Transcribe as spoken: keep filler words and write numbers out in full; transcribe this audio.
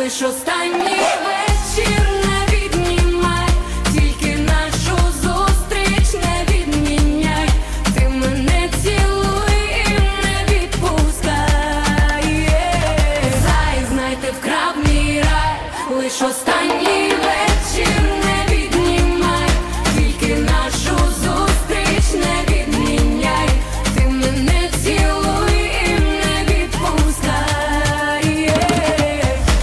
лиш останній вечір не віднімай, тільки нашу зустріч не відміняй. Ти мене цілуй і не відпускай. Зай, знай, ти вкрав мій рай, лиш останній